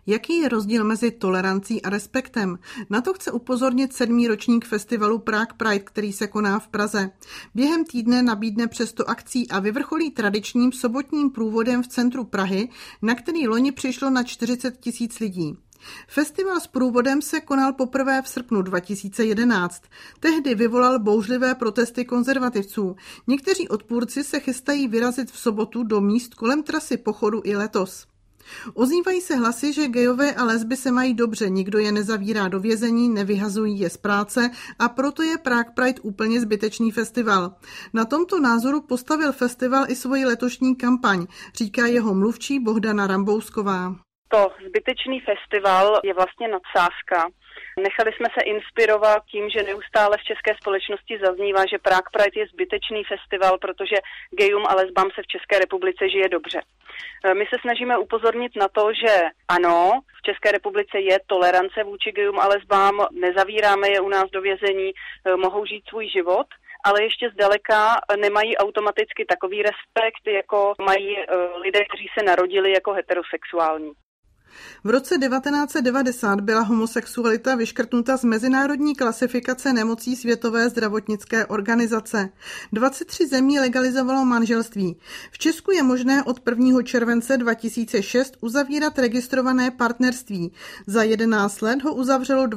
Jaký je rozdíl mezi tolerancí a respektem? Na to chce upozornit 7. ročník festivalu Prague Pride, který se koná v Praze. Během týdne nabídne přes 100 akcí a vyvrcholí tradičním sobotním průvodem v centru Prahy, na který loni přišlo na 40 000 lidí. Festival s průvodem se konal poprvé v srpnu 2011. Tehdy vyvolal bouřlivé protesty konzervativců. Někteří odpůrci se chystají vyrazit v sobotu do míst kolem trasy pochodu i letos. Ozývají se hlasy, že gejové a lesby se mají dobře, nikdo je nezavírá do vězení, nevyhazují je z práce a proto je Prague Pride úplně zbytečný festival. Na tomto názoru postavil festival i svoji letošní kampaň, říká jeho mluvčí Bohdana Rambousková. To zbytečný festival je vlastně nadsázka. Nechali jsme se inspirovat tím, že neustále v české společnosti zaznívá, že Prague Pride je zbytečný festival, protože gejům a lesbám se v České republice žije dobře. My se snažíme upozornit na to, že ano, v České republice je tolerance vůči gejům a lesbám, nezavíráme je u nás do vězení, mohou žít svůj život, ale ještě zdaleka nemají automaticky takový respekt, jako mají lidé, kteří se narodili jako heterosexuální. V roce 1990 byla homosexualita vyškrtnuta z mezinárodní klasifikace nemocí Světové zdravotnické organizace. 23 zemí legalizovalo manželství. V Česku je možné od 1. července 2006 uzavírat registrované partnerství. Za 11 let ho uzavřelo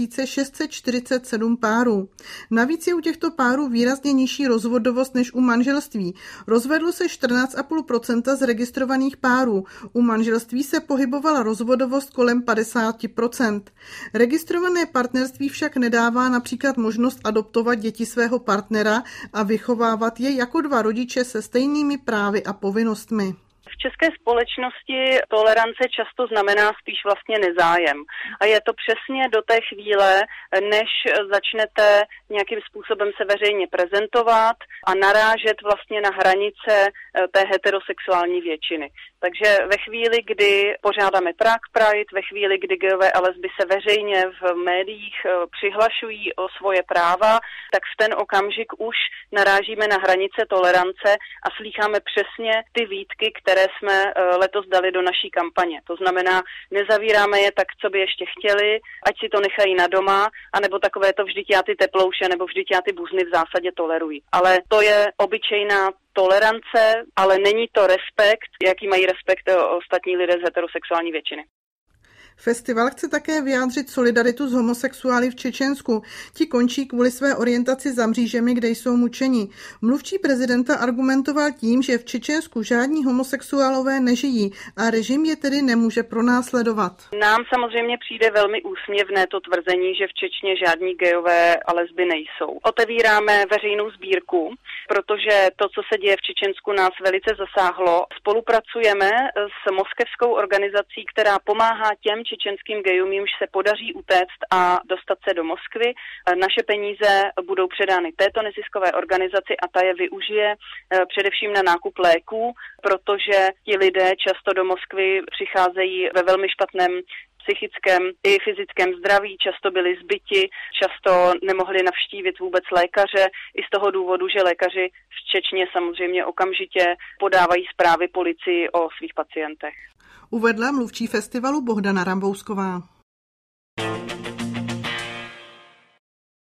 2647 párů. Navíc je u těchto párů výrazně nižší rozvodovost než u manželství. Rozvedlo se 14,5% z registrovaných párů. U manželství se pohybovala rozvodovost kolem 50%. Registrované partnerství však nedává například možnost adoptovat děti svého partnera a vychovávat je jako dva rodiče se stejnými právy a povinnostmi. V české společnosti tolerance často znamená spíš vlastně nezájem. A je to přesně do té chvíle, než začnete nějakým způsobem se veřejně prezentovat a narážet vlastně na hranice té heterosexuální většiny. Takže ve chvíli, kdy pořádáme Prague Pride, ve chvíli, kdy gejové a lesby se veřejně v médiích přihlašují o svoje práva, tak v ten okamžik už narážíme na hranice tolerance a slýcháme přesně ty výtky, které jsme letos dali do naší kampaně. To znamená, nezavíráme je tak, co by ještě chtěli, ať si to nechají na doma, anebo takové to vždyť já ty teplouše, nebo vždyť já ty buzny v zásadě toleruji. Ale to je obyčejná tolerance, ale není to respekt, jaký mají respekt ostatní lidé z heterosexuální většiny. Festival chce také vyjádřit solidaritu s homosexuály v Čečensku. Ti končí kvůli své orientaci za mřížemi, kde jsou mučeni. Mluvčí prezidenta argumentoval tím, že v Čečensku žádní homosexuálové nežijí a režim je tedy nemůže pronásledovat. Nám samozřejmě přijde velmi úsměvné to tvrzení, že v Čečně žádní gejové a lesby nejsou. Otevíráme veřejnou sbírku, protože to, co se děje v Čečensku, nás velice zasáhlo. Spolupracujeme s moskevskou organizací, která pomáhá těm čečenským gejům, jimž se podaří utéct a dostat se do Moskvy. Naše peníze budou předány této neziskové organizaci a ta je využije především na nákup léků, protože ti lidé často do Moskvy přicházejí ve velmi špatném psychickém i fyzickém zdraví, často byli zbyti, často nemohli navštívit vůbec lékaře i z toho důvodu, že lékaři v Čečně samozřejmě okamžitě podávají zprávy policii o svých pacientech. Uvedla mluvčí festivalu Bohdana Rambousková.